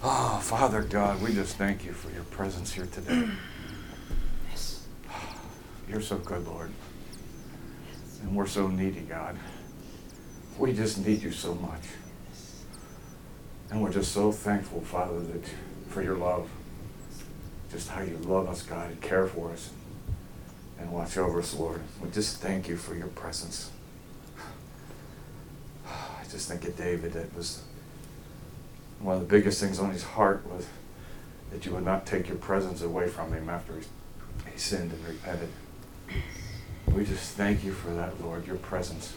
Oh, Father God, we just thank you for your presence here today. Yes. You're so good, Lord. And we're so needy, God. We just need you so much. And we're just so thankful, Father, for your love. Just how you love us, God, and care for us and watch over us, Lord. We just thank you for your presence. I just think of David. That was one of the biggest things on his heart, was that you would not take your presence away from him after he sinned and repented. We just thank you for that, Lord, your presence.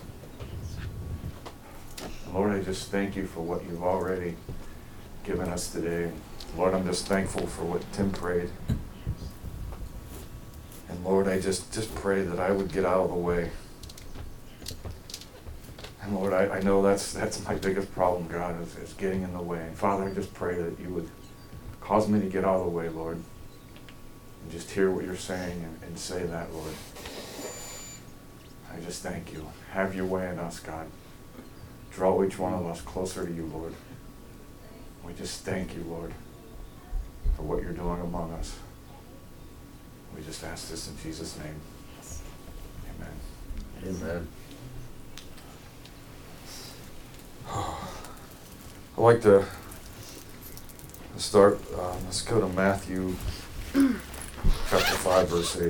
And Lord, I just thank you for what you've already given us today. Lord, I'm just thankful for what Tim prayed. And Lord, I just pray that I would get out of the way. And Lord, I know that's my biggest problem, God, is getting in the way. And Father, I just pray that you would cause me to get out of the way, Lord, and just hear what you're saying and say that, Lord. I just thank you. Have your way in us, God. Draw each one of us closer to you, Lord. We just thank you, Lord, for what you're doing among us. We just ask this in Jesus' name. Amen. Amen. I'd like to start, let's go to Matthew chapter 5, verse 8.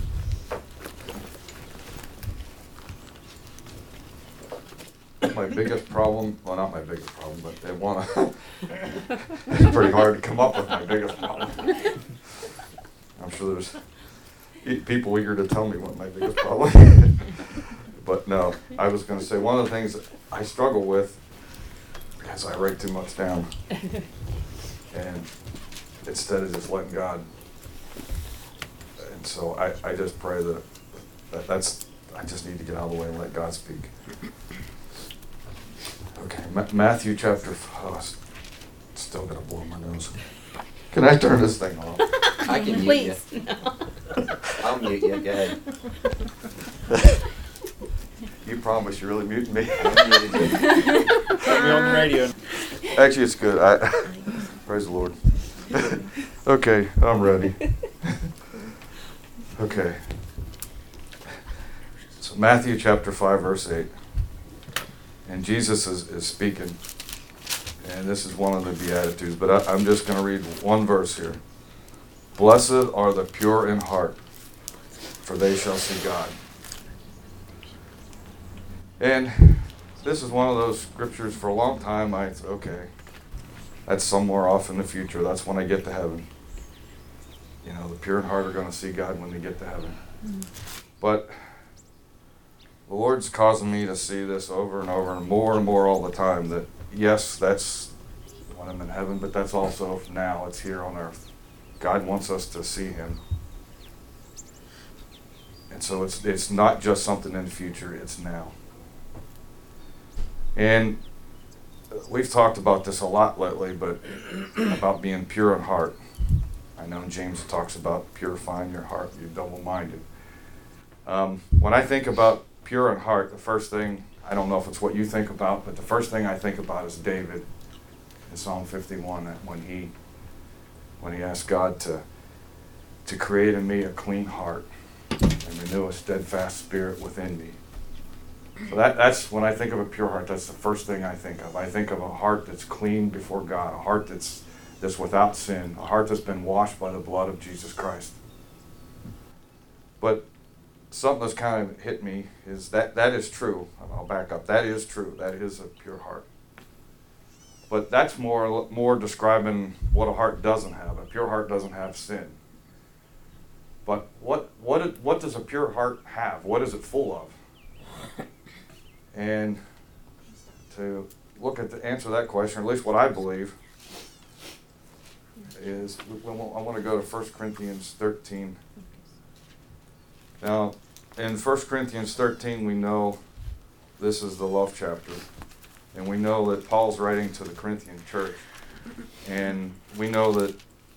My biggest problem, well, not my biggest problem, but they want to, it's pretty hard to come up with my biggest problem. I'm sure there's people eager to tell me what my biggest problem is. But no, I was going to say one of the things that I struggle with is I write too much down. And instead of just letting God. And so I just pray that's, I just need to get out of the way and let God speak. Okay, Matthew chapter, it's still going to blow my nose. Can I turn this thing off? I can mute you. Please, no. I'll mute you. Go ahead. You promise you're really muting me? I muted you. Put me on the radio. Actually, it's good. Praise the Lord. Okay, I'm ready. Okay. So Matthew chapter 5, verse 8. And Jesus is speaking. And this is one of the Beatitudes. But I'm just going to read one verse here. Blessed are the pure in heart, for they shall see God. And this is one of those scriptures for a long time I thought, okay, that's somewhere off in the future. That's when I get to heaven. You know, the pure in heart are going to see God when they get to heaven. But the Lord's causing me to see this over and over and more all the time, that yes, that's when I'm in heaven, but that's also now. It's here on earth. God wants us to see him. And so it's not just something in the future, it's now. And we've talked about this a lot lately, but about being pure in heart. I know James talks about purifying your heart, you're double-minded. When I think about pure in heart, the first thing, I don't know if it's what you think about, but the first thing I think about is David in Psalm 51, when he asked God to create in me a clean heart and renew a steadfast spirit within me. So that's when I think of a pure heart, that's the first thing I think of. I think of a heart that's clean before God, a heart that's without sin, a heart that's been washed by the blood of Jesus Christ. But something that's kind of hit me is that is true. I'll back up. That is true. That is a pure heart. But that's more describing what a heart doesn't have. A pure heart doesn't have sin. But what does a pure heart have? What is it full of? And to answer that question, or at least what I believe, is I want to go to 1 Corinthians 13. Now, in 1 Corinthians 13, we know this is the love chapter. And we know that Paul's writing to the Corinthian church. And we know that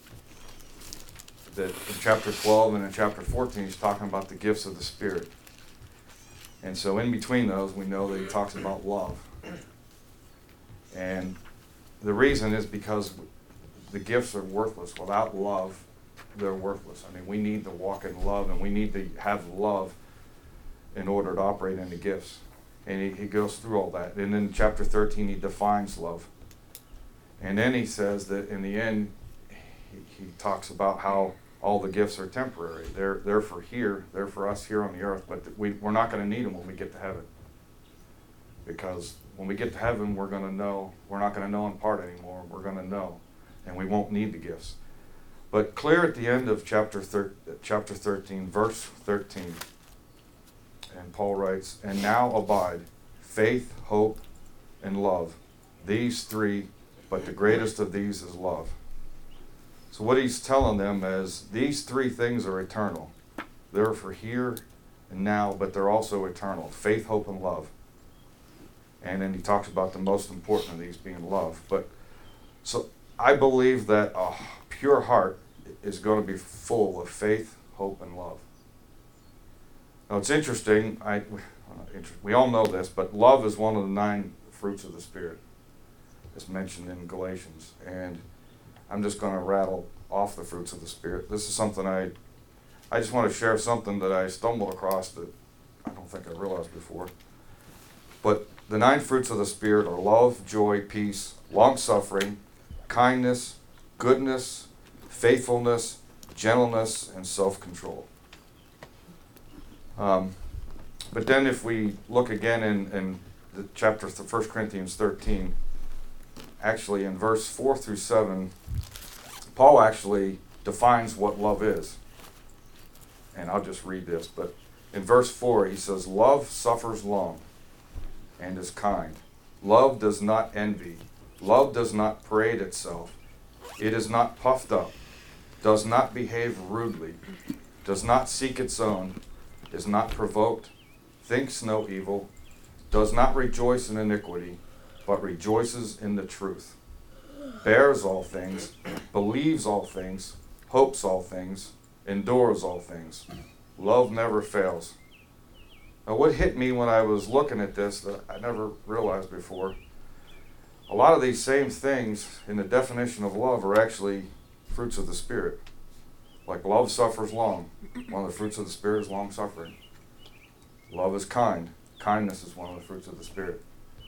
in chapter 12 and in chapter 14, he's talking about the gifts of the Spirit. And so in between those, we know that he talks about love. And the reason is because the gifts are worthless. Without love, they're worthless. I mean, we need to walk in love, and we need to have love in order to operate in the gifts. And he goes through all that. And in chapter 13, he defines love. And then he says that in the end, he talks about how all the gifts are temporary. They're for here. They're for us here on the earth. But we're not going to need them when we get to heaven. Because when we get to heaven, we're going to know. We're not going to know in part anymore. We're going to know. And we won't need the gifts. But clear at the end of chapter 13, verse 13, and Paul writes, "And now abide faith, hope, and love. These three, but the greatest of these is love." So what he's telling them is these three things are eternal. They're for here and now, but they're also eternal. Faith, hope, and love. And then he talks about the most important of these being love. But so I believe that a pure heart is going to be full of faith, hope, and love. Now it's interesting, we all know this, but love is one of the 9 fruits of the Spirit. It's mentioned in Galatians. And I'm just going to rattle off the fruits of the Spirit. This is something I just want to share something that I stumbled across that I don't think I realized before. But the 9 fruits of the Spirit are love, joy, peace, long-suffering, kindness, goodness, faithfulness, gentleness, and self-control. But then if we look again in the chapter 1 Corinthians 13, actually in verse 4 through 7, Paul actually defines what love is. And I'll just read this. But in verse 4, he says, "Love suffers long and is kind. Love does not envy. Love does not parade itself. It is not puffed up, does not behave rudely, does not seek its own, is not provoked, thinks no evil, does not rejoice in iniquity, but rejoices in the truth, bears all things, believes all things, hopes all things, endures all things. Love never fails." Now what hit me when I was looking at this that I never realized before, a lot of these same things in the definition of love are actually fruits of the Spirit. Like love suffers long. One of the fruits of the Spirit is long suffering. Love is kind. Kindness is one of the fruits of the Spirit.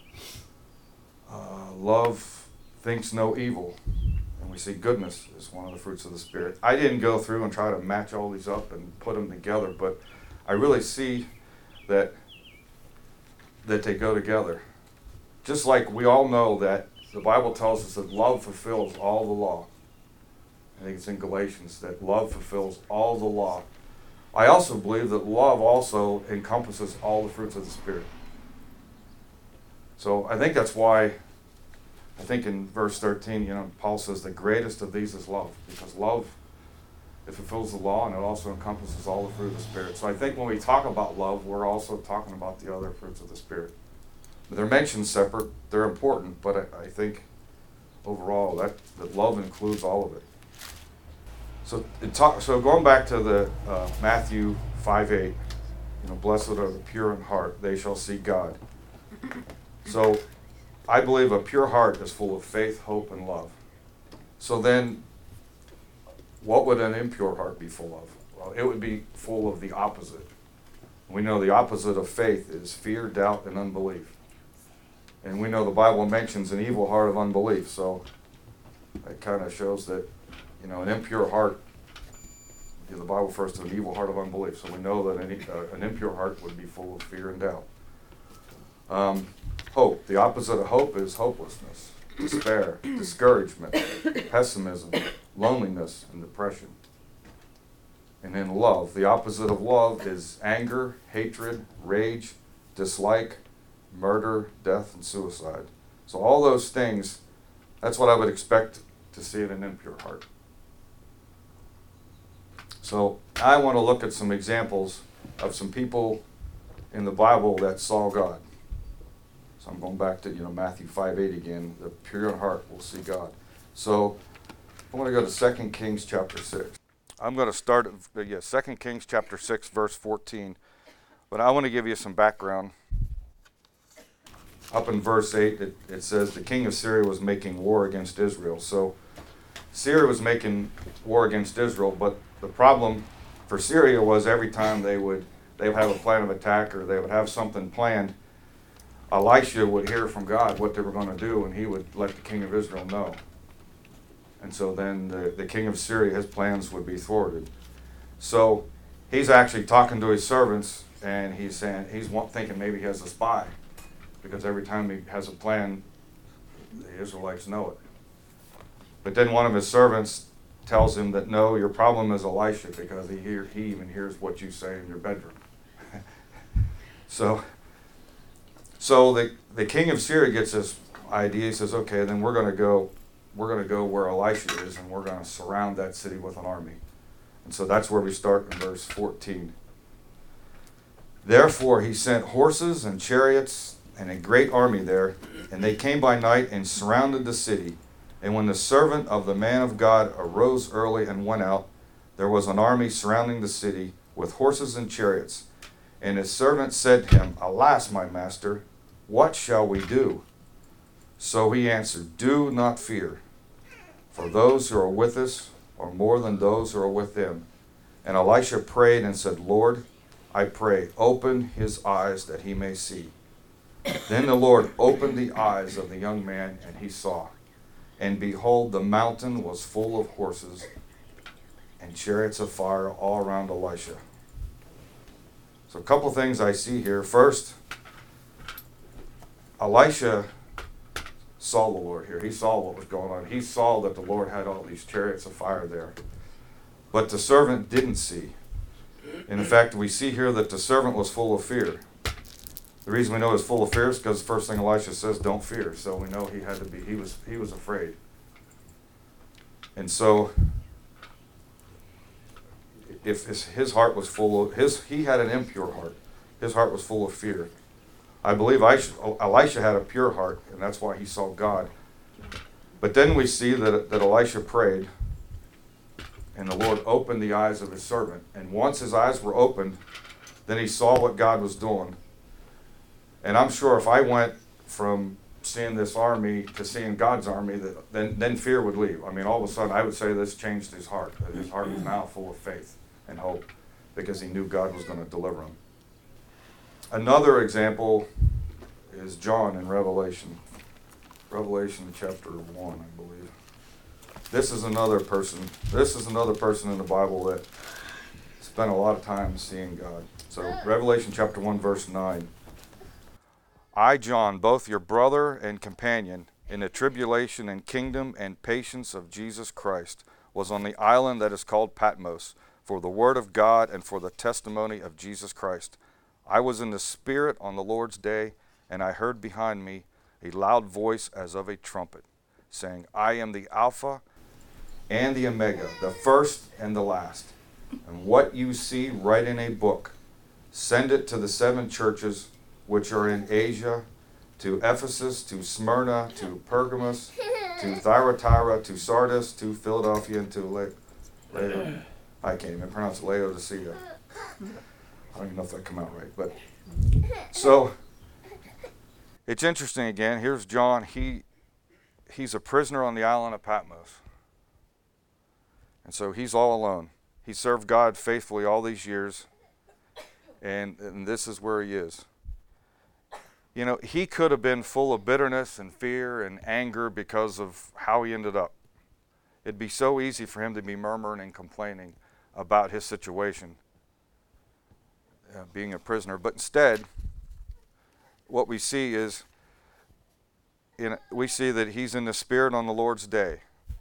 Love thinks no evil. And we see goodness is one of the fruits of the Spirit. I didn't go through and try to match all these up and put them together, but I really see that they go together. Just like we all know that the Bible tells us that love fulfills all the law. I think it's in Galatians that love fulfills all the law. I also believe that love also encompasses all the fruits of the Spirit. So I think that's why, I think in verse 13, Paul says the greatest of these is love. Because love, it fulfills the law and it also encompasses all the fruit of the Spirit. So I think when we talk about love, we're also talking about the other fruits of the Spirit. They're mentioned separate, they're important, but I think overall that love includes all of it. So going back to the Matthew 5:8, blessed are the pure in heart, they shall see God. So I believe a pure heart is full of faith, hope, and love. So then, what would an impure heart be full of? Well, it would be full of the opposite. We know the opposite of faith is fear, doubt, and unbelief. And we know the Bible mentions an evil heart of unbelief, so it kind of shows that, an impure heart, the Bible refers to an evil heart of unbelief. So we know that an impure heart would be full of fear and doubt. Hope. The opposite of hope is hopelessness, despair, discouragement, pessimism, loneliness, and depression. And then love. The opposite of love is anger, hatred, rage, dislike, murder, death, and suicide. So all those things, that's what I would expect to see in an impure heart. So I want to look at some examples of some people in the Bible that saw God. So I'm going back to Matthew 5:8 again. The pure in heart will see God. So I want to go to 2 Kings chapter 6. I'm going to start at 2 Kings chapter 6 verse 14. But I want to give you some background. Up in verse 8 it says the king of Syria was making war against Israel. So Syria was making war against Israel, but the problem for Syria was every time they would have a plan of attack or they would have something planned, Elisha would hear from God what they were going to do, and he would let the king of Israel know. And so then the king of Syria, his plans would be thwarted. So he's actually talking to his servants, and he's saying, thinking maybe he has a spy, because every time he has a plan, the Israelites know it. But then one of his servants tells him that, no, your problem is Elisha, because he even hears what you say in your bedroom. So the king of Syria gets this idea. He says, okay, then we're going to go where Elisha is, and we're going to surround that city with an army. And so that's where we start in verse 14. Therefore he sent horses and chariots and a great army there, and they came by night and surrounded the city. And when the servant of the man of God arose early and went out, there was an army surrounding the city with horses and chariots. And his servant said to him, Alas, my master, what shall we do? So he answered, Do not fear, for those who are with us are more than those who are with them. And Elisha prayed and said, Lord, I pray, open his eyes that he may see. Then the Lord opened the eyes of the young man, and he saw. And behold, the mountain was full of horses and chariots of fire all around Elisha. So a couple things I see here. First, Elisha saw the Lord here. He saw what was going on. He saw that the Lord had all these chariots of fire there. But the servant didn't see. And in fact, we see here that the servant was full of fear. The reason we know he was full of fear is because the first thing Elisha says, don't fear. So we know he was afraid. And so if his heart was full of, he had an impure heart. His heart was full of fear. I believe Elisha had a pure heart, and that's why he saw God. But then we see that Elisha prayed, and the Lord opened the eyes of his servant. And once his eyes were opened, then he saw what God was doing. And I'm sure if I went from seeing this army to seeing God's army, then fear would leave. I mean, all of a sudden, I would say this changed his heart. His heart was now full of faith and hope because he knew God was going to deliver him. Another example is John in Revelation. Revelation chapter 1, I believe. This is another person in the Bible that spent a lot of time seeing God. So Revelation chapter 1, verse 9. I, John, both your brother and companion in the tribulation and kingdom and patience of Jesus Christ, was on the island that is called Patmos, for the word of God and for the testimony of Jesus Christ. I was in the Spirit on the Lord's day, and I heard behind me a loud voice as of a trumpet, saying, I am the Alpha and the Omega, the first and the last. And what you see, write in a book. Send it to the 7 churches which are in Asia, to Ephesus, to Smyrna, to Pergamos, to Thyatira, to Sardis, to Philadelphia, and to I can't even pronounce Laodicea. I don't even know if that come out right. But so it's interesting again. Here's John. He's a prisoner on the island of Patmos. And so he's all alone. He served God faithfully all these years. And this is where he is. You know, he could have been full of bitterness and fear and anger because of how he ended up. It'd be so easy for him to be murmuring and complaining about his situation, being a prisoner. But instead, what we see is, we see that he's in the Spirit on the Lord's day.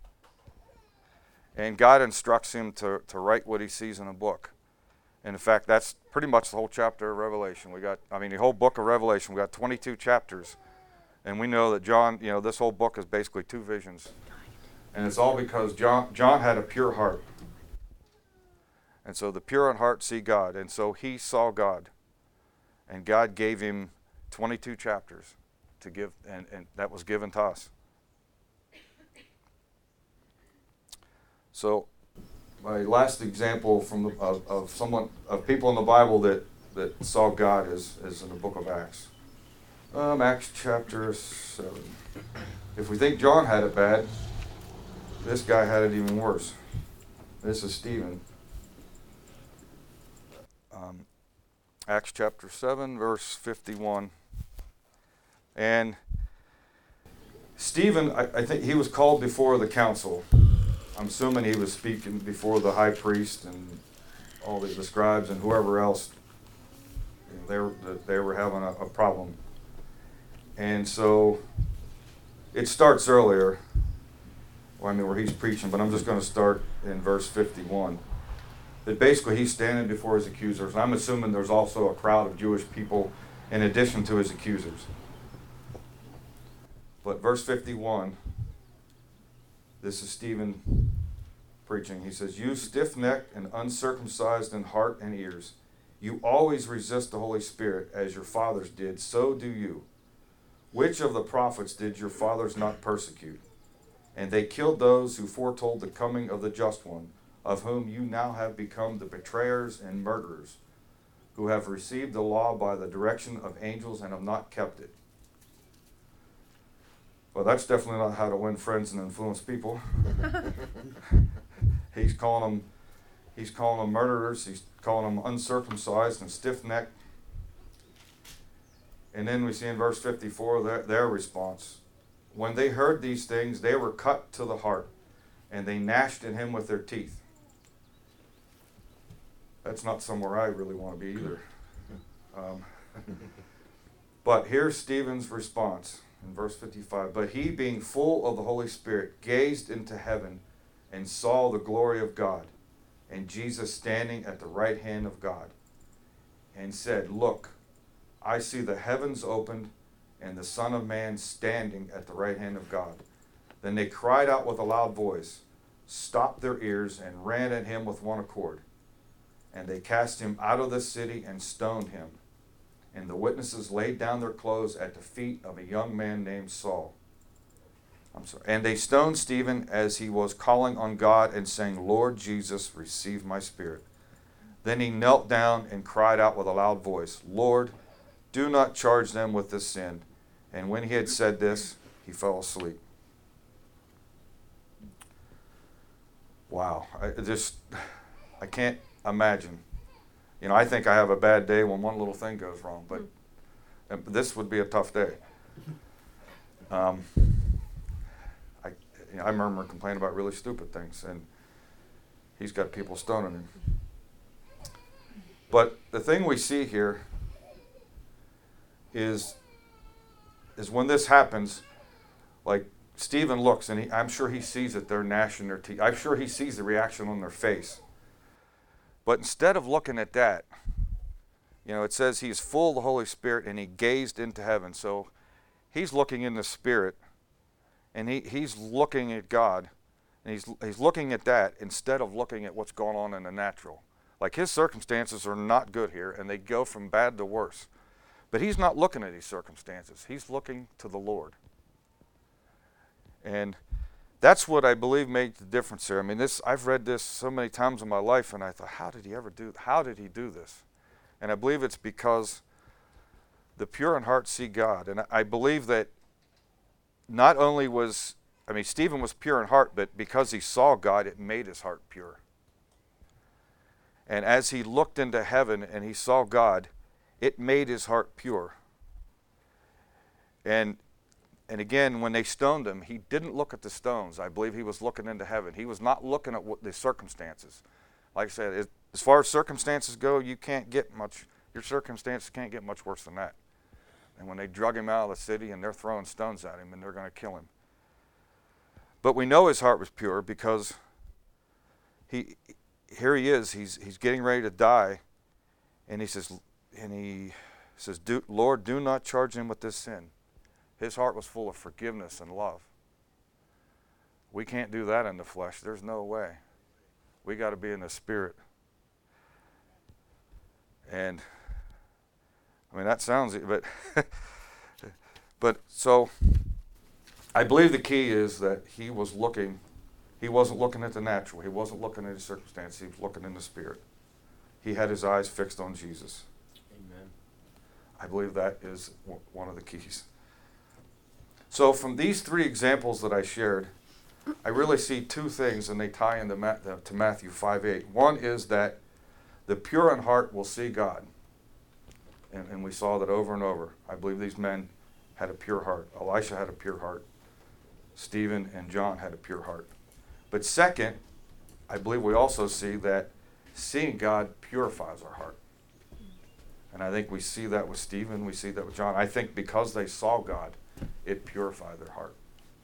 And God instructs him to write what he sees in a book. And in fact, that's pretty much the whole chapter of Revelation. The whole book of Revelation, we got 22 chapters. And we know that John, this whole book is basically 2 visions. And it's all because John had a pure heart. And so the pure in heart see God. And so he saw God. And God gave him 22 chapters to give, and that was given to us. So my last example of people in the Bible that saw God is in the book of Acts. Acts chapter 7. If we think John had it bad, this guy had it even worse. This is Stephen. Acts chapter 7, verse 51. And Stephen, I think he was called before the council. I'm assuming he was speaking before the high priest and all the scribes and whoever else. You know, they were having a problem. And so it starts earlier, where he's preaching, but I'm just going to start in verse 51. That basically he's standing before his accusers. I'm assuming there's also a crowd of Jewish people in addition to his accusers. But verse 51, this is Stephen preaching. He says, "You stiff-necked and uncircumcised in heart and ears, you always resist the Holy Spirit as your fathers did, so do you. Which of the prophets did your fathers not persecute? And they killed those who foretold the coming of the Just One, of whom you now have become the betrayers and murderers, who have received the law by the direction of angels and have not kept it." Well, that's definitely not how to win friends and influence people. He's calling them murderers. He's calling them uncircumcised and stiff-necked. And then we see in verse 54 their response. "When they heard these things, they were cut to the heart, and they gnashed at him with their teeth." That's not somewhere I really want to be either. But here's Stephen's response in verse 55. "But he, being full of the Holy Spirit, gazed into heaven and saw the glory of God, and Jesus standing at the right hand of God, and said, 'Look, I see the heavens opened, and the Son of Man standing at the right hand of God.' Then they cried out with a loud voice, stopped their ears, and ran at him with one accord. And they cast him out of the city and stoned him. And the witnesses laid down their clothes at the feet of a young man named Saul. And they stoned Stephen as he was calling on God and saying, 'Lord Jesus, receive my spirit.' Then he knelt down and cried out with a loud voice, 'Lord, do not charge them with this sin.' And when he had said this, he fell asleep." Wow, I can't imagine. You know, I think I have a bad day when one little thing goes wrong, but this would be a tough day. I murmur and complain about really stupid things, and he's got people stoning him. But the thing we see here is when this happens, like Stephen looks, and I'm sure he sees that they're gnashing their teeth. I'm sure he sees the reaction on their face. But instead of looking at that, it says he's full of the Holy Spirit and he gazed into heaven. So he's looking in the Spirit, and he's looking at God, and he's looking at that instead of looking at what's going on in the natural. Like, his circumstances are not good here, and they go from bad to worse. But he's not looking at these circumstances. He's looking to the Lord. And that's what I believe made the difference here. I mean, I've read this so many times in my life, and I thought, how did he do this? And I believe it's because the pure in heart see God. And I believe that not only Stephen was pure in heart, but because he saw God, it made his heart pure. And as he looked into heaven and he saw God, it made his heart pure. And again, when they stoned him, he didn't look at the stones. I believe he was looking into heaven. He was not looking at the circumstances. Like I said, as far as circumstances go, your circumstances can't get much worse than that. And when they drug him out of the city and they're throwing stones at him and they're going to kill him. But we know his heart was pure because here he is, he's getting ready to die, and he says, "Lord, do not charge him with this sin." His heart was full of forgiveness and love. We can't do that in the flesh. There's no way. We got to be in the Spirit. And that sounds, but so I believe the key is that he wasn't looking at the natural. He wasn't looking at his circumstances. He was looking in the Spirit. He had his eyes fixed on Jesus. Amen. I believe that is one of the keys. So from these three examples that I shared, I really see two things, and they tie into to Matthew 5:8. One is that the pure in heart will see God. And we saw that over and over. I believe these men had a pure heart. Elisha had a pure heart. Stephen and John had a pure heart. But second, I believe we also see that seeing God purifies our heart. And I think we see that with Stephen, we see that with John. I think because they saw God, it purified their heart.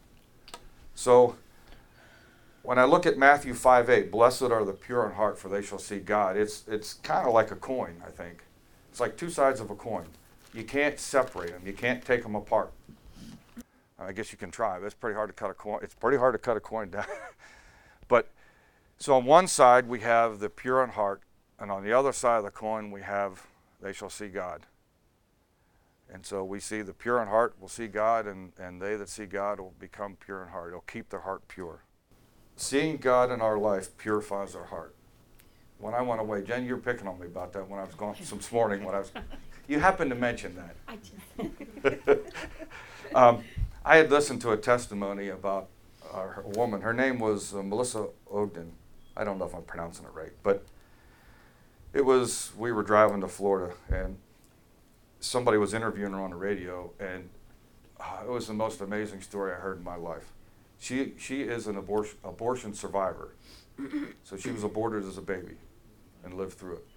So when I look at Matthew 5:8, blessed are the pure in heart, for they shall see God, it's kind of like a coin, I think. It's like two sides of a coin. You can't separate them. You can't take them apart. I guess you can try, but it's pretty hard to cut a coin. It's pretty hard to cut a coin down. But so on one side we have the pure in heart, and on the other side of the coin we have they shall see God. And so we see the pure in heart will see God, and they that see God will become pure in heart. It'll keep their heart pure. Seeing God in our life purifies our heart. When I went away, Jen, you were picking on me about that when I was gone this morning. You happened to mention that. I just. I had listened to a testimony about a woman. Her name was Melissa Ogden. I don't know if I'm pronouncing it right, but we were driving to Florida, and somebody was interviewing her on the radio, and it was the most amazing story I heard in my life. She is an abortion survivor. So she was aborted as a baby and lived through it.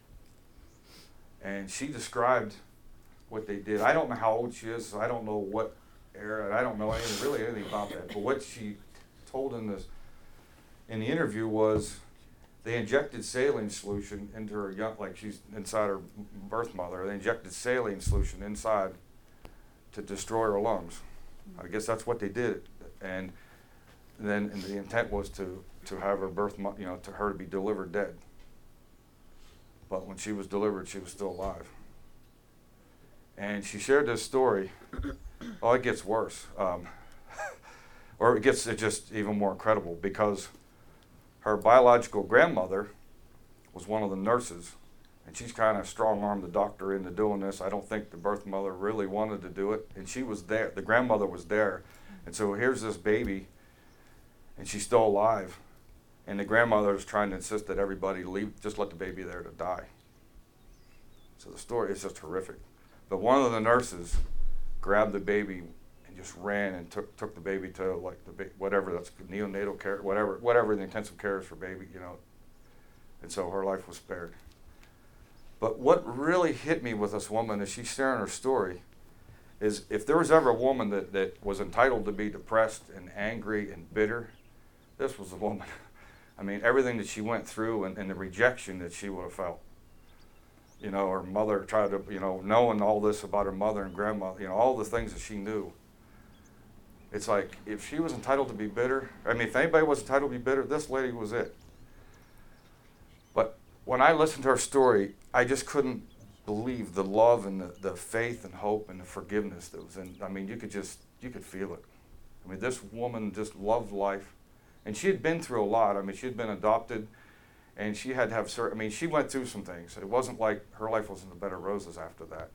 And she described what they did. I don't know how old she is, so I don't know what era, I don't know anything about that. But what she told in the interview was they injected saline solution into her like she's inside her birth mother. They injected saline solution inside to destroy her lungs. I guess that's what they did. And then the intent was to have her to her to be delivered dead. But when she was delivered, she was still alive. And she shared this story. Oh, it gets worse. Or it gets just even more incredible, because her biological grandmother was one of the nurses, and she's kind of strong-armed the doctor into doing this. I don't think the birth mother really wanted to do it, and she was there. The grandmother was there. And so here's this baby, and she's still alive. And the grandmother is trying to insist that everybody leave, just let the baby there to die. So the story is just horrific. But one of the nurses grabbed the baby and just ran and took the baby to whatever that's neonatal care, whatever the intensive care is for baby, And so her life was spared. But what really hit me with this woman as she's sharing her story is, if there was ever a woman that was entitled to be depressed and angry and bitter, this was the woman. I mean, everything that she went through and the rejection that she would have felt. Her mother tried to, knowing all this about her mother and grandma, all the things that she knew. It's like, if she was entitled to be bitter, if anybody was entitled to be bitter, this lady was it. But when I listened to her story, I just couldn't believe the love and the faith and hope and the forgiveness that was in. You could feel it. This woman just loved life. And she had been through a lot. She had been adopted, and she had to have she went through some things. It wasn't like her life was in the bed of roses after that.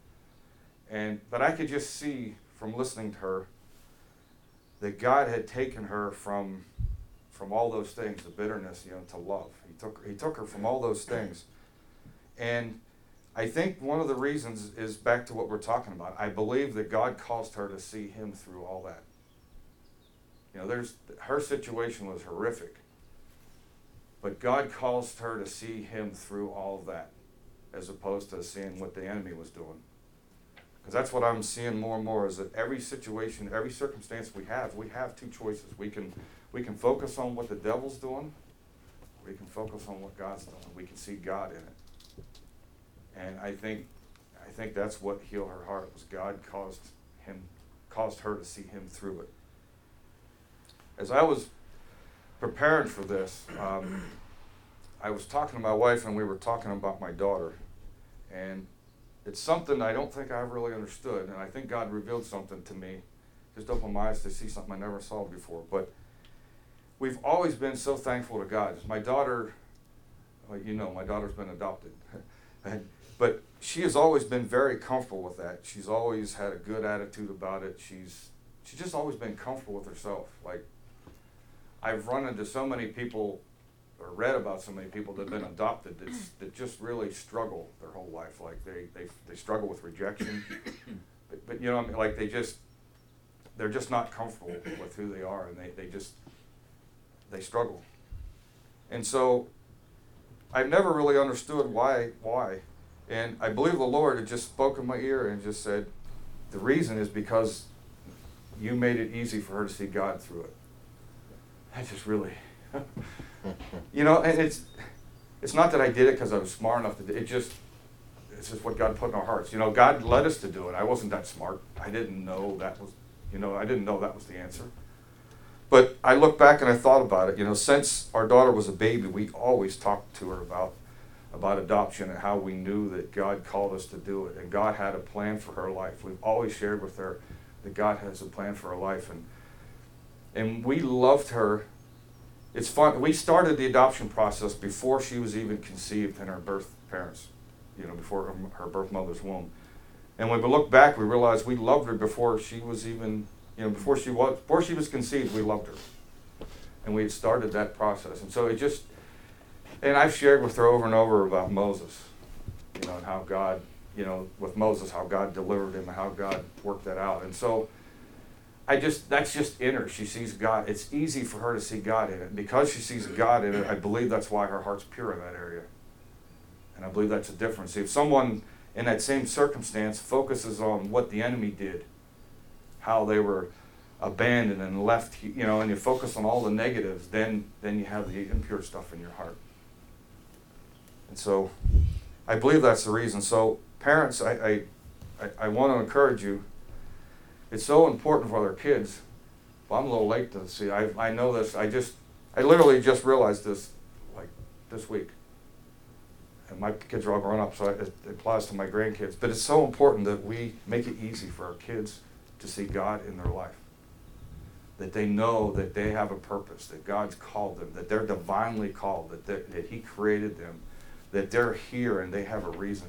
But I could just see from listening to her that God had taken her from all those things, the bitterness, to love. He took her from all those things. And I think one of the reasons is back to what we're talking about. I believe that God caused her to see him through all that. Her situation was horrific, but God caused her to see him through all of that, as opposed to seeing what the enemy was doing. Because that's what I'm seeing more and more, is that every situation, every circumstance we have two choices. We can focus on what the devil's doing, or we can focus on what God's doing. We can see God in it. And I think that's what healed her heart, was God caused her to see him through it. As I was preparing for this, I was talking to my wife, and we were talking about my daughter. And it's something I don't think I ever really understood, and I think God revealed something to me, just opened my eyes to see something I never saw before. But we've always been so thankful to God. My daughter, my daughter's been adopted. But she has always been very comfortable with that. She's always had a good attitude about it. She's just always been comfortable with herself. Like, I've run into so many people, or read about so many people that have been adopted that just really struggle their whole life. Like they struggle with rejection, but you know, I mean, like they're just not comfortable with who they are, and they struggle. And so I've never really understood why. And I believe the Lord had just spoke in my ear and just said, the reason is because you made it easy for her to see God through it. That just really, you know, and it's not that I did it because I was smart enough to do it. It's just what God put in our hearts. You know, God led us to do it. I wasn't that smart. I didn't know that was the answer. But I look back and I thought about it. You know, since our daughter was a baby, we always talked to her about adoption and how we knew that God called us to do it. And God had a plan for her life. We've always shared with her that God has a plan for her life. And we loved her. It's fun. We started the adoption process before she was even conceived in her birth parents, you know, before her birth mother's womb. And when we look back, we realized we loved her before she was even, you know, before she was conceived, we loved her. And we had started that process. And so and I've shared with her over and over about Moses, you know, and how God, you know, with Moses, how God delivered him and how God worked that out. And so that's just in her. She sees God. It's easy for her to see God in it. Because she sees God in it, I believe that's why her heart's pure in that area. And I believe that's a difference. If someone in that same circumstance focuses on what the enemy did, how they were abandoned and left, you know, and you focus on all the negatives, then you have the impure stuff in your heart. And so I believe that's the reason. So parents, I want to encourage you. It's so important for their kids. Well, I'm a little late to see. I know this. I literally just realized this like this week. And my kids are all grown up, so it applies to my grandkids. But it's so important that we make it easy for our kids to see God in their life. That they know that they have a purpose, that God's called them, that they're divinely called, that He created them, that they're here and they have a reason,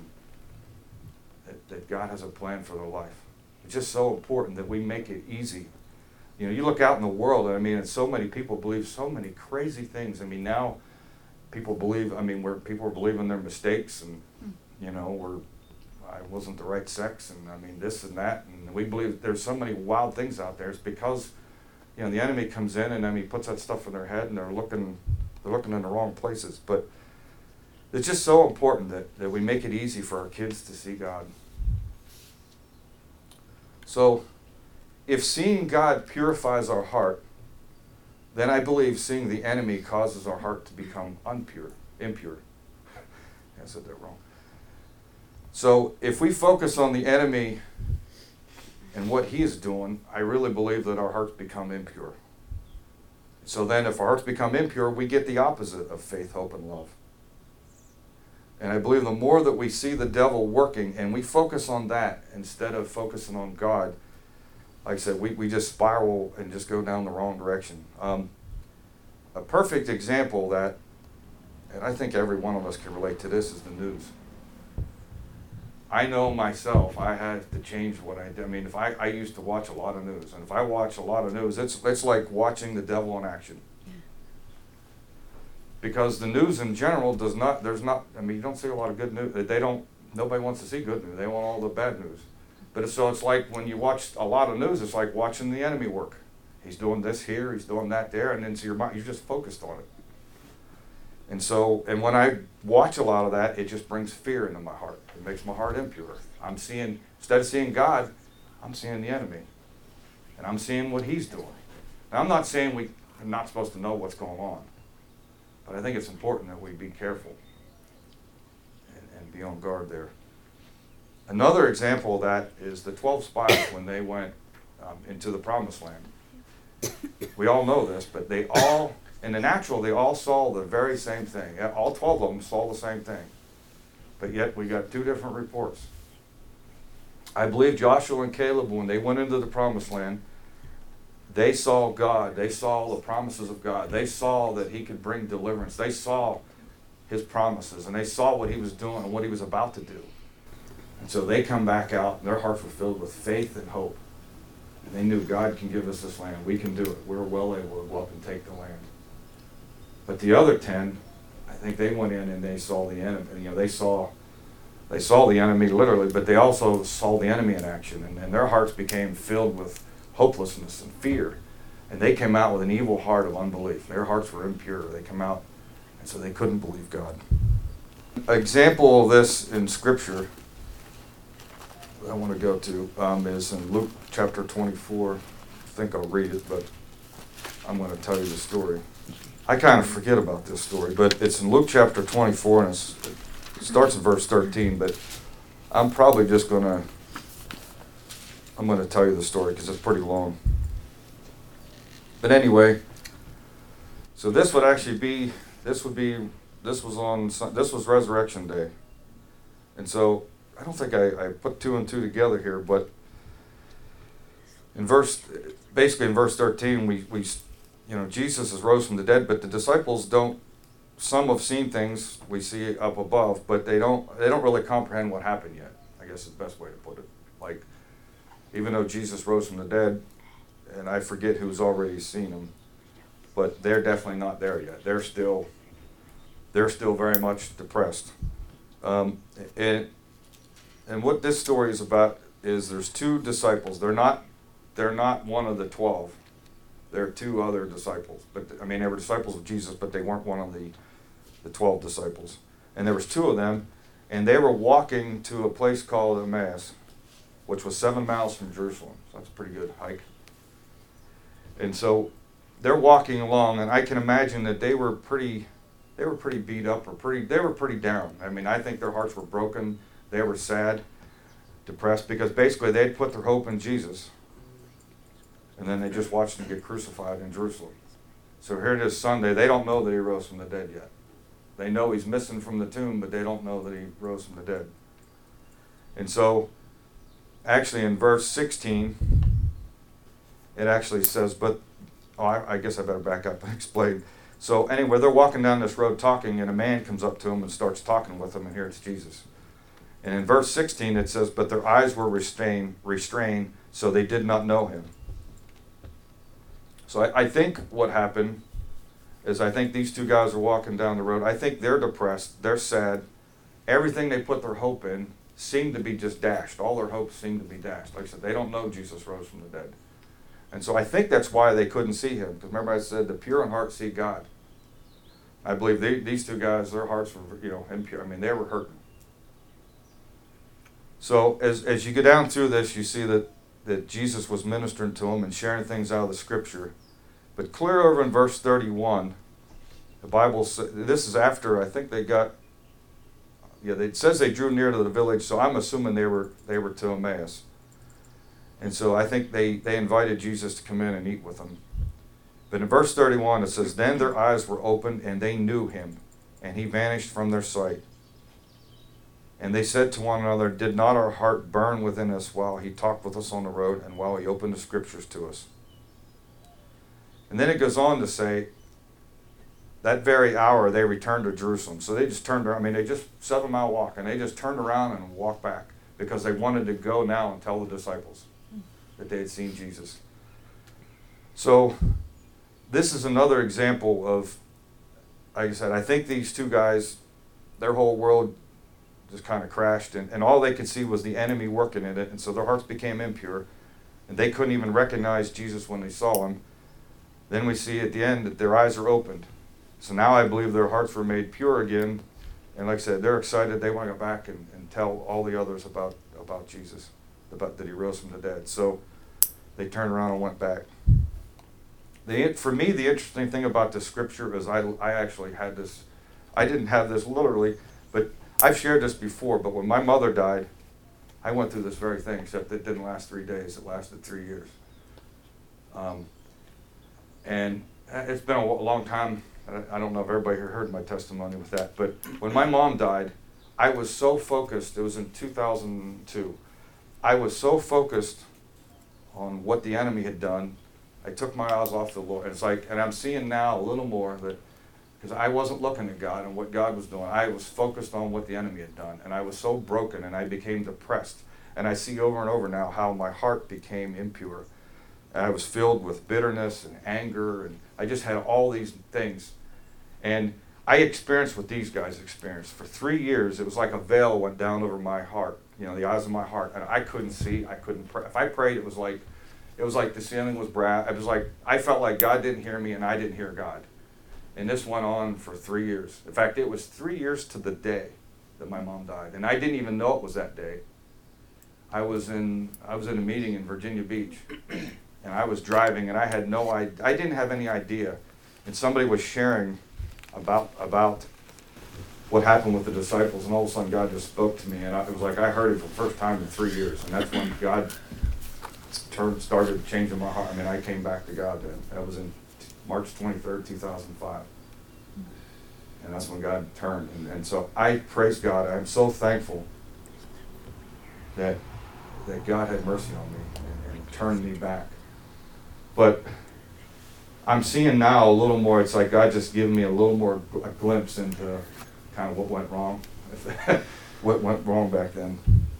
that God has a plan for their life. It's just so important that we make it easy. You know, you look out in the world, I mean, and so many people believe so many crazy things. I mean, now people believe, where people are believing their mistakes and, you know, I wasn't the right sex and I mean this and that. And we believe there's so many wild things out there. It's because, you know, the enemy comes in and he puts that stuff in their head and they're looking in the wrong places. But it's just so important that we make it easy for our kids to see God. So, if seeing God purifies our heart, then I believe seeing the enemy causes our heart to become impure. I said that wrong. So, if we focus on the enemy and what he is doing, I really believe that our hearts become impure. So then if our hearts become impure, we get the opposite of faith, hope, and love. And I believe the more that we see the devil working and we focus on that instead of focusing on God, like I said, we just spiral and just go down the wrong direction. A perfect example that, and I think every one of us can relate to this, is the news. I know myself, I had to change what I did. I mean, if I used to watch a lot of news, and if I watch a lot of news, it's like watching the devil in action. Because the news in general you don't see a lot of good news. Nobody wants to see good news. They want all the bad news. But it's like when you watch a lot of news, it's like watching the enemy work. He's doing this here, he's doing that there, and then so you're just focused on it. And when I watch a lot of that, it just brings fear into my heart. It makes my heart impure. Instead of seeing God, I'm seeing the enemy. And I'm seeing what he's doing. Now, I'm not saying we're not supposed to know what's going on. But I think it's important that we be careful and be on guard there. Another example of that is the 12 spies when they went into the Promised Land. We all know this, but in the natural, they all saw the very same thing. All 12 of them saw the same thing. But yet we got two different reports. I believe Joshua and Caleb, when they went into the Promised Land, they saw God. They saw the promises of God. They saw that he could bring deliverance. They saw his promises, and they saw what he was doing and what he was about to do. And so they come back out, and their hearts were filled with faith and hope. And they knew God can give us this land. We can do it. We're well able to go up and take the land. But the other 10, I think they went in and they saw the enemy. You know, they saw the enemy literally, but they also saw the enemy in action. And their hearts became filled with hopelessness and fear. And they came out with an evil heart of unbelief. Their hearts were impure. They come out, and so they couldn't believe God. An example of this in Scripture I want to go to is in Luke chapter 24. I think I'll read it, but I'm going to tell you the story. I kind of forget about this story, but it's in Luke chapter 24, and it starts in verse 13, but I'm probably just going to tell you the story because it's pretty long. But anyway, so this was Resurrection Day. And so I don't think I put 2 and 2 together here, but in verse 13, we Jesus is rose from the dead, but the disciples don't. Some have seen things we see up above, but they don't really comprehend what happened yet. I guess is the best way to put it. Like, even though Jesus rose from the dead, and I forget who's already seen him, but they're definitely not there yet. They're still very much depressed. And what this story is about is there's 2 disciples. They're not one of the 12. There are 2 other disciples, but I mean they were disciples of Jesus, but they weren't one of the 12 disciples. And there was 2 of them, and they were walking to a place called Emmaus, which was 7 miles from Jerusalem. So that's a pretty good hike. And so they're walking along, and I can imagine that they were pretty beat up, they were pretty down. I mean, I think their hearts were broken. They were sad, depressed, because basically they'd put their hope in Jesus. And then they just watched him get crucified in Jerusalem. So here it is Sunday. They don't know that he rose from the dead yet. They know he's missing from the tomb, but they don't know that he rose from the dead. And so, actually in verse 16, it actually says, I guess I better back up and explain. So anyway, they're walking down this road talking, and a man comes up to them and starts talking with them, and here it's Jesus. And in verse 16 it says, but their eyes were restrained, so they did not know him. So I think what happened is I think these 2 guys are walking down the road. I think they're depressed. They're sad. Everything they put their hope in seemed to be just dashed. All their hopes seemed to be dashed. Like I said, they don't know Jesus rose from the dead. And so I think that's why they couldn't see him. Because remember I said the pure in heart see God. I believe these 2 guys, their hearts were impure. I mean, they were hurting. So as you go down through this, you see that Jesus was ministering to them and sharing things out of the Scripture. But clear over in verse 31, the Bible says, this is after I think it says they drew near to the village, so I'm assuming they were to Emmaus. And so I think they invited Jesus to come in and eat with them. But in verse 31 it says, then their eyes were opened and they knew him, and he vanished from their sight. And they said to one another, did not our heart burn within us while he talked with us on the road and while he opened the Scriptures to us? And then it goes on to say, that very hour they returned to Jerusalem. So they just turned around. I mean, they just 7-mile walk, and they just turned around and walked back because they wanted to go now and tell the disciples that they had seen Jesus. So this is another example of, like I said, I think these 2 guys, their whole world just kind of crashed, and all they could see was the enemy working in it, and so their hearts became impure, and they couldn't even recognize Jesus when they saw him. Then we see at the end that their eyes are opened. So now I believe their hearts were made pure again, and like I said, they're excited. They want to go back and tell all the others about Jesus, about that he rose from the dead. So they turned around and went back. For me, the interesting thing about this Scripture is I actually had this, I didn't have this literally, but I've shared this before, but when my mother died, I went through this very thing, except it didn't last 3 days. It lasted 3 years. And it's been a long time. I don't know if everybody here heard my testimony with that, but when my mom died, I was so focused. It was in 2002. I was so focused on what the enemy had done. I took my eyes off the Lord. It's like, and I'm seeing now a little more that, because I wasn't looking at God and what God was doing. I was focused on what the enemy had done, and I was so broken, and I became depressed. And I see over and over now how my heart became impure. I was filled with bitterness and anger, and I just had all these things. And I experienced what these guys experienced. For 3 years, it was like a veil went down over my heart, the eyes of my heart, and I couldn't see, I couldn't pray. If I prayed, it was like the ceiling was brass. It was like, I felt like God didn't hear me and I didn't hear God. And this went on for 3 years. In fact, it was 3 years to the day that my mom died. And I didn't even know it was that day. I was in a meeting in Virginia Beach, and I was driving, and I had no idea. I didn't have any idea. And somebody was sharing about what happened with the disciples, and all of a sudden God just spoke to me, and it was like I heard it for the first time in 3 years, and that's when God started changing my heart. I mean, I came back to God then. That was in March 23rd, 2005. And that's when God turned. And so I praise God. I'm so thankful that God had mercy on me and turned me back. But I'm seeing now a little more, it's like God just giving me a little more a glimpse into kind of what went wrong. What went wrong back then.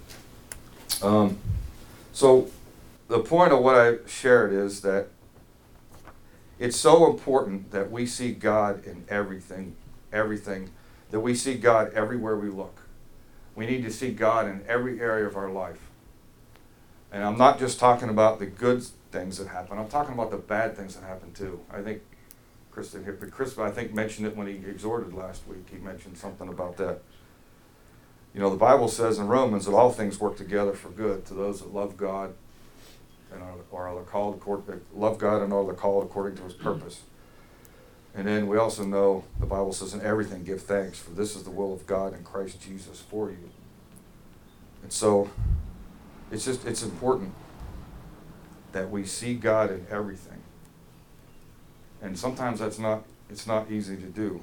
So the point of what I shared is that it's so important that we see God in everything, that we see God everywhere we look. We need to see God in every area of our life. And I'm not just talking about the good things that happen. I'm talking about the bad things that happen too. I think Chris, I think, mentioned it when he exhorted last week. He mentioned something about that. The Bible says in Romans that all things work together for good to those that love God and are called love God and are called according to His purpose. And then we also know the Bible says, in everything give thanks, for this is the will of God in Christ Jesus for you. And so it's important that we see God in everything. And sometimes it's not easy to do.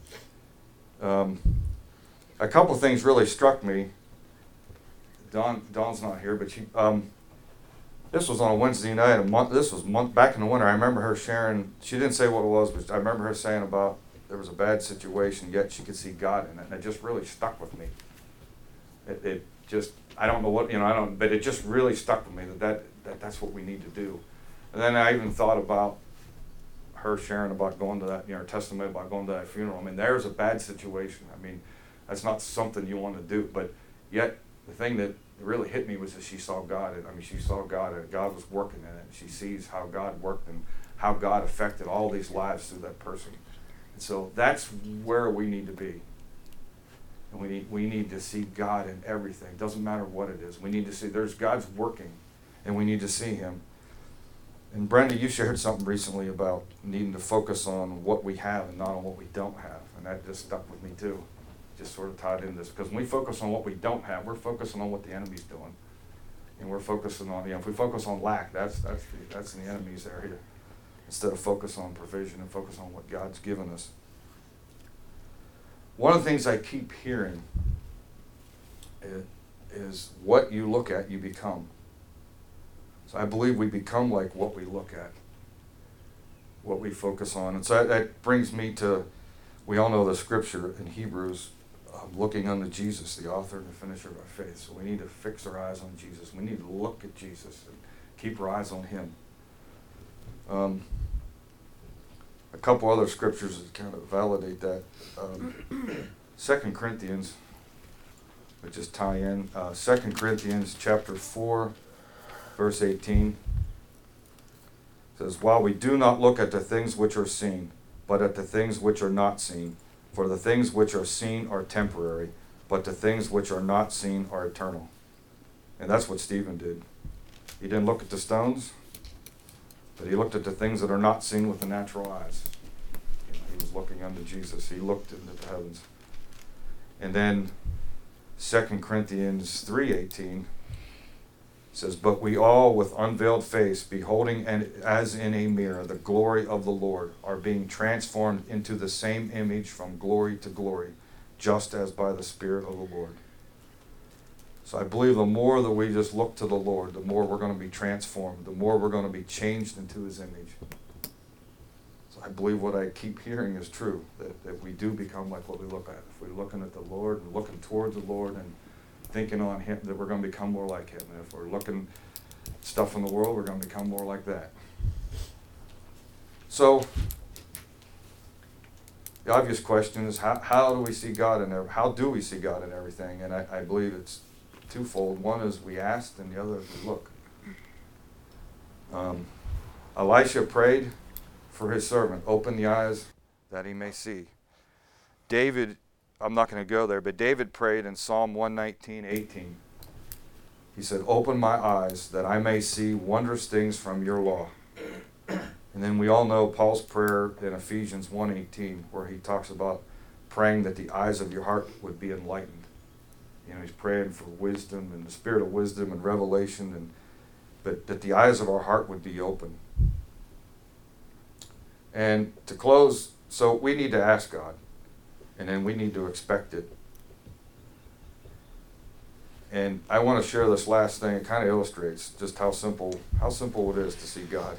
A couple things really struck me. Dawn's not here, but she this was on a Wednesday night, back in the winter. I remember her sharing, she didn't say what it was, but I remember her saying about there was a bad situation, yet she could see God in it, and it just really stuck with me. It just, I don't know what, but it just really stuck with me that's what we need to do. And then I even thought about her sharing about going to that, her testimony about going to that funeral. I mean, there's a bad situation. I mean, that's not something you want to do, but yet the thing that really hit me was that she saw God. She saw God, and God was working in it. She sees how God worked and how God affected all these lives through that person. And so that's where we need to be. And we need to see God in everything. Doesn't matter what it is. We need to see there's God's working, and we need to see Him. And Brenda, you shared something recently about needing to focus on what we have and not on what we don't have. And that just stuck with me too. Just sort of tied in this. Because when we focus on what we don't have, we're focusing on what the enemy's doing. And we're focusing on, if we focus on lack, that's the enemy's area. Instead of focus on provision and focus on what God's given us. One of the things I keep hearing is what you look at, you become. So I believe we become like what we look at, what we focus on. And so that brings me to, we all know the scripture in Hebrews, looking unto Jesus, the author and the finisher of our faith. So we need to fix our eyes on Jesus. We need to look at Jesus and keep our eyes on Him. A couple other scriptures that kind of validate that. 2 Corinthians, which is tie in. 2 Corinthians chapter 4, verse 18. Says, while we do not look at the things which are seen, but at the things which are not seen. For the things which are seen are temporary, but the things which are not seen are eternal. And that's what Stephen did. He didn't look at the stones, but he looked at the things that are not seen with the natural eyes. He was looking unto Jesus. He looked into the heavens. And then 2 Corinthians 3:18 says, but we all with unveiled face, beholding as in a mirror the glory of the Lord, are being transformed into the same image from glory to glory, just as by the Spirit of the Lord. So I believe the more that we just look to the Lord, the more we're going to be transformed, the more we're going to be changed into His image. So I believe what I keep hearing is true, that we do become like what we look at. If we're looking at the Lord and looking towards the Lord and thinking on Him, that we're going to become more like Him. And if we're looking stuff in the world, we're going to become more like that. So, the obvious question is, how do we see God in how do we see God in everything? And I believe it's twofold. One is we ask, and the other is we look. Elisha prayed for his servant, open the eyes that he may see. David, I'm not going to go there, but David prayed in Psalm 119:18. He said, open my eyes that I may see wondrous things from your law. And then we all know Paul's prayer in Ephesians 1:18, where he talks about praying that the eyes of your heart would be enlightened. You know, he's praying for wisdom and the spirit of wisdom and revelation, but that the eyes of our heart would be open. And to close, so we need to ask God, and then we need to expect it. And I want to share this last thing. It kind of illustrates just how simple it is to see God.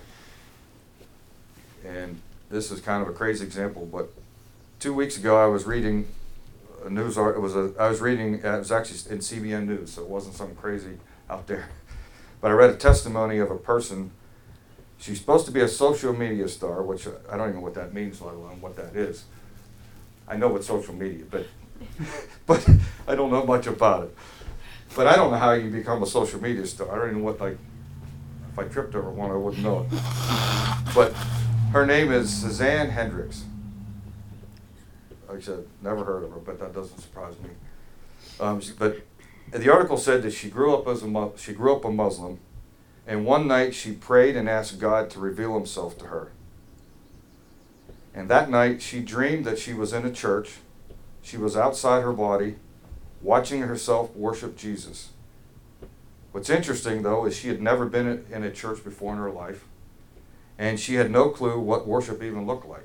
And this is kind of a crazy example, but 2 weeks ago I was reading a news article. It was actually in CBN News, so it wasn't something crazy out there. But I read a testimony of a person. She's supposed to be a social media star, which I don't even know what that means, let alone what that is. I know what social media, but I don't know much about it. But I don't know how you become a social media star. I don't even know what, if I tripped over one, I wouldn't know it. But her name is Suzanne Hendricks. Like I said, never heard of her, but that doesn't surprise me. But the article said that she grew up a Muslim, and one night she prayed and asked God to reveal himself to her. And that night she dreamed that she was in a church. She was outside her body, watching herself worship Jesus. What's interesting, though, is she had never been in a church before in her life, and she had no clue what worship even looked like.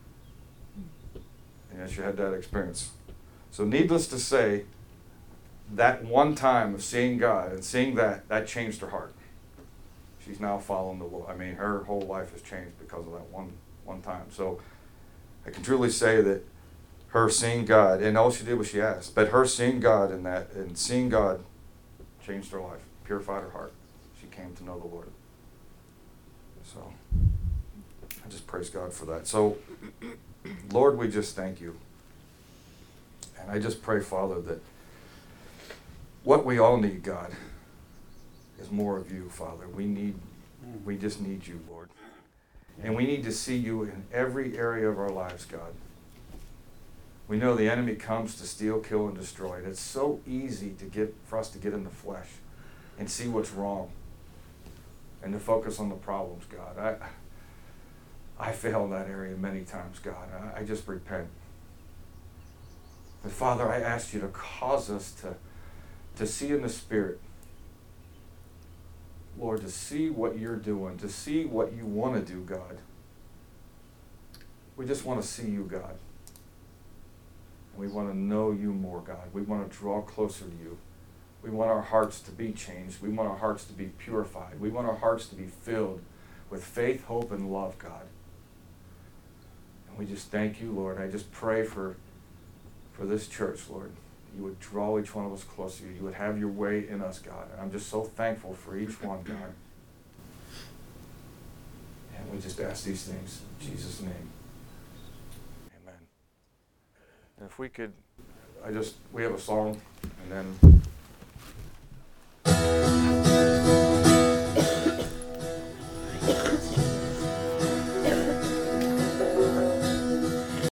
And she had that experience. So needless to say, that one time of seeing God and seeing that changed her heart. She's now following the Lord. I mean, her whole life has changed because of that one time. So I can truly say that her seeing God, and all she did was she asked, but her seeing God in that, and seeing God changed her life, purified her heart. She came to know the Lord. So I just praise God for that. So, Lord, we just thank you. And I just pray, Father, that what we all need, God, is more of you, Father. We just need you, Lord. And we need to see you in every area of our lives, God. We know the enemy comes to steal, kill, and destroy. And it's so easy for us to get in the flesh and see what's wrong and to focus on the problems, God. I fail in that area many times, God. I just repent. But Father, I ask you to cause us to see in the Spirit. Lord, to see what you're doing, to see what you want to do, God. We just want to see you, God. We want to know you more, God. We want to draw closer to you. We want our hearts to be changed. We want our hearts to be purified. We want our hearts to be filled with faith, hope, and love, God. And we just thank you, Lord. I just pray for this church, Lord. You would draw each one of us closer to you. You would have your way in us, God. And I'm just so thankful for each one, God. And we just ask these things in Jesus' name. Amen. And if we could, we have a song, and then